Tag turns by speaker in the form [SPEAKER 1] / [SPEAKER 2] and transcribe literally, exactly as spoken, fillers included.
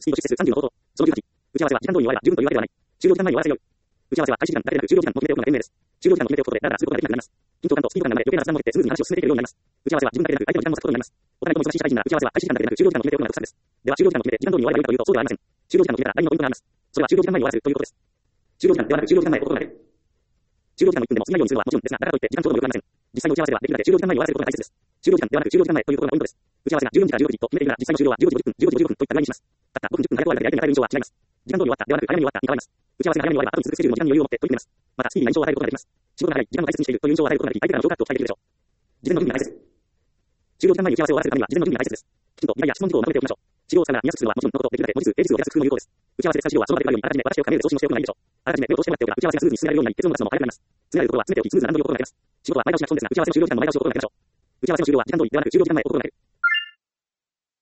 [SPEAKER 1] スピード出世数さんじゅうの方法。そのじゅうはち。打ち合わせは時間通りに終われば十分というわけではない。終了時間前に終わらせよい。打ち合わせは開始時間だけでなく終了時間も決めておくのが賢明です。終了時間の決めておくことでダラダラすることができなくなります。緊張感とスピード感の流れ、余計な雑談も減ってスムーズに話を進めていけるようになります。打ち合わせは自分だけでなく相手の時間も割くことになります。お互いとも忙しい社会人なら打ち合わせは開始時間だけでなく終了時間も決めておくのが得策です。では終了時間を決めて時間通りに終わればよいかというとそうではありません。終了時間を決めたら第二のポイントがあります。それは終了時間前に終わらせるということです。終了時間ではなく終了時間前を心がける。終了時間のいっぷんでも過ぎないようにするのはもちろんですが、だからといって時間ちょうども良くありません。実際の打ち合わせではできるだけ終了時間前に終わらせることが大切です。終了時間ではなく終了時間前というところがポイントです。打ち合わせがじゅうよじからじゅうごじと決めているなら実際の終了はじゅうごじごじゅっぷん、じゅうごじごじゅっぷんといった具合にします。たったごふんじゅっぷん早く終わるだけで相手に与える印象は違います。時間通り終わったではなく早めに終わったに変わります。打ち合わせが早めに終われば後に続くスケジュールの時間に余裕を持って取り組めます。またスピーディーな印象を与えることができます。仕事が早い、時間を大切にしているという印象を与えることができ、相手からの評価と期待できるでしょう。事前の準備が大切。終了時間前に打ち合わせを終わらせるためには事前の準備が大切です。きちんと依頼や質問事項をまとめておきましょう。資料を使うなら見やすくするのはもちろんのこと、できるだけ文字数、ページ数、英字数を減らす工夫も有効です。打ち合わせで使う資料はその場で使うようにあらかじめ私を兼ねる送信をしておくのがいいでしょう。あらかじめ目を通してもらっておけば打ち合わせがスムーズに進められるようになり結論を出すのも早くなります。詰められるところは詰めておきスムーズな段取りを心がけます。仕事は前倒しが基本ですが打ち合わせの終了時間の前倒しを心がけましょう。打ち合わせの終了は時間通りではなく終了時間前を心がける。